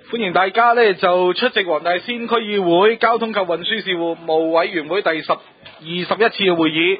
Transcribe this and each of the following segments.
歡迎大家呢就出席黃大仙區議會交通及運輸事務委員會第21次嘅會議。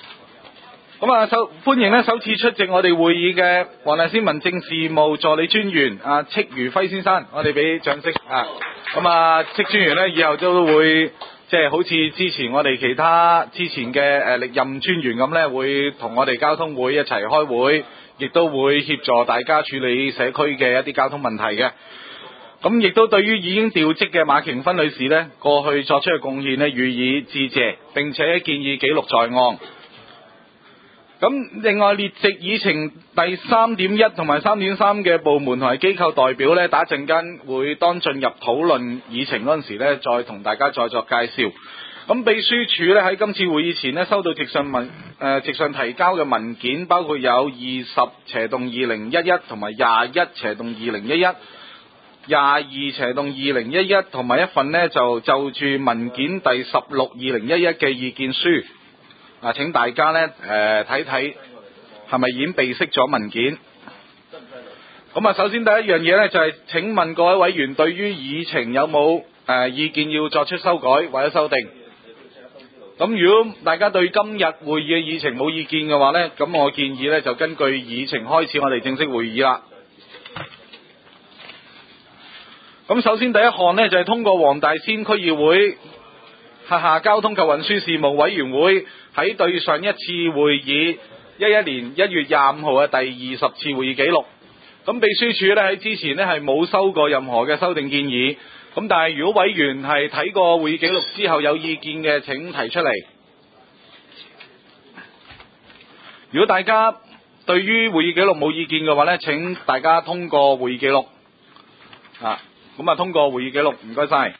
歡迎首次出席我哋會議嘅黃大仙民政事務助理專員戚如輝先生，我哋俾掌聲戚專員呢以後都會好似之前我哋其他之前嘅歷任專員咁呢，會同我哋交通會一齊開會，亦都會協助大家處理社區嘅一啲交通問題嘅。咁亦都對於已經調職嘅馬瓊芬女士呢，過去作出嘅貢獻呢，予以致謝，並且建議記錄在案。咁另外列席議程第 3.1 同埋 3.3 嘅部門同埋機構代表呢，打陣間會當進入討論議程嗰陣時呢，再同大家再作介紹。咁秘書處呢，喺今次會議前呢，收到直上提交嘅文件，包括有20/2011同埋21/2011。22/2011同埋一份呢就住文件第16/2011嘅意見書，請大家呢睇睇係咪已經備悉咗文件。首先第一樣嘢呢，就係請問各位委員對於議程有冇意見要作出修改或者修訂？咁如果大家對今日會議嘅議程冇意見嘅話呢，咁我建議呢就根據議程開始我哋正式會議啦。咁首先第一項呢，就係通過黃大仙區議會轄下交通及運輸事務委員會喺對上一次會議11年1月25號嘅第20次會議記錄。咁秘書處呢，喺之前呢係冇收過任何嘅修訂建議。咁但係如果委員係睇過會議記錄之後有意見嘅，請提出嚟。如果大家對於會議記錄冇意見嘅話呢，請大家通過會議記錄。通過會議記錄，唔該晒。